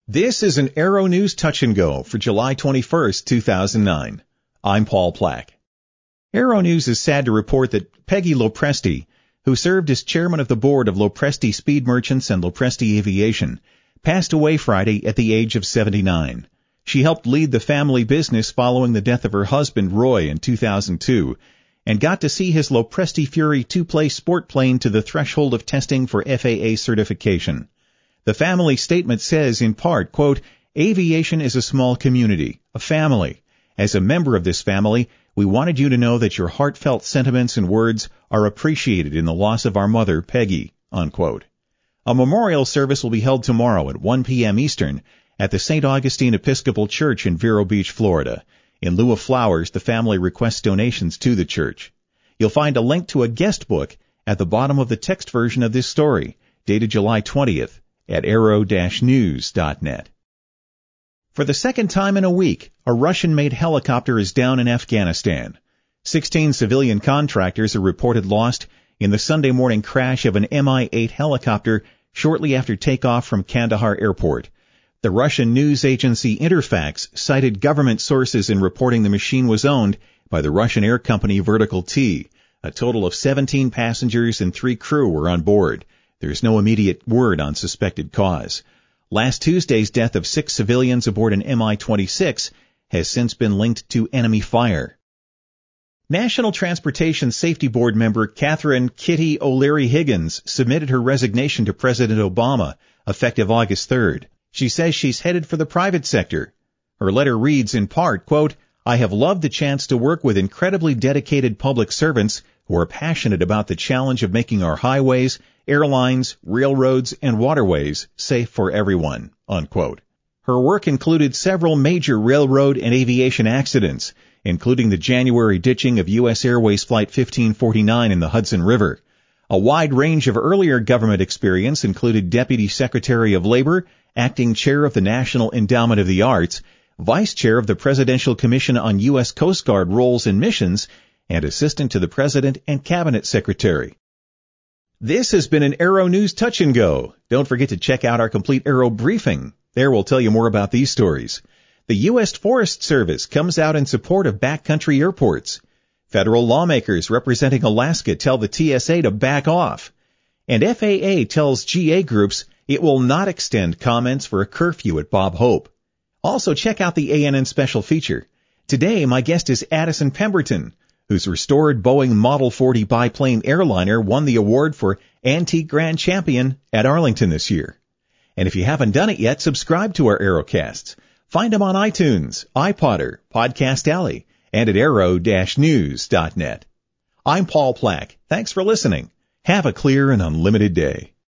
This is an Arrow News Touch and Go for July 21st, 2009. I'm Paul Plack. Arrow News is sad to report that Peggy Lopresti, who served as chairman of the board of Lopresti Speed Merchants and Lopresti Aviation, passed away Friday at the age of 79. She helped lead the family business following the death of her husband Roy in 2002 and got to see his Lopresti Fury two-place sport plane to the threshold of testing for FAA certification. The family statement says, in part, quote, "Aviation is a small community, a family. As a member of this family, we wanted you to know that your heartfelt sentiments and words are appreciated in the loss of our mother, Peggy," unquote. A memorial service will be held tomorrow at 1 p.m. Eastern at the St. Augustine Episcopal Church in Vero Beach, Florida. In lieu of flowers, the family requests donations to the church. You'll find a link to a guest book at the bottom of the text version of this story, dated July 20th. At arrow-news.net. For the second time in a week, a Russian-made helicopter is down in Afghanistan. 16 civilian contractors are reported lost in the Sunday morning crash of an Mi-8 helicopter shortly after takeoff from Kandahar Airport. The Russian news agency Interfax cited government sources in reporting the machine was owned by the Russian air company Vertical T. A total of 17 passengers and 3 crew were on board. There's no immediate word on suspected cause. Last Tuesday's death of 6 civilians aboard an Mi-26 has since been linked to enemy fire. National Transportation Safety Board member Catherine Kitty O'Leary Higgins submitted her resignation to President Obama, effective August 3rd. She says she's headed for the private sector. Her letter reads in part, quote, "I have loved the chance to work with incredibly dedicated public servants who are passionate about the challenge of making our highways, airlines, railroads, and waterways safe for everyone," unquote. Her work included several major railroad and aviation accidents, including the January ditching of U.S. Airways Flight 1549 in the Hudson River. A wide range of earlier government experience included Deputy Secretary of Labor, Acting Chair of the National Endowment of the Arts, Vice Chair of the Presidential Commission on U.S. Coast Guard Roles and Missions, and Assistant to the President and Cabinet Secretary. This has been an Arrow News Touch and Go. Don't forget to check out our complete Arrow briefing. There we'll tell you more about these stories. The U.S. Forest Service comes out in support of backcountry airports. Federal lawmakers representing Alaska tell the TSA to back off. And FAA tells GA groups it will not extend comments for a curfew at Bob Hope. Also check out the ANN special feature. Today my guest is Addison Pemberton, whose restored Boeing Model 40 biplane airliner won the award for Antique Grand Champion at Arlington this year. And if you haven't done it yet, subscribe to our Arrowcasts. Find them on iTunes, iPodder, Podcast Alley, and at arrow-news.net. I'm Paul Plack. Thanks for listening. Have a clear and unlimited day.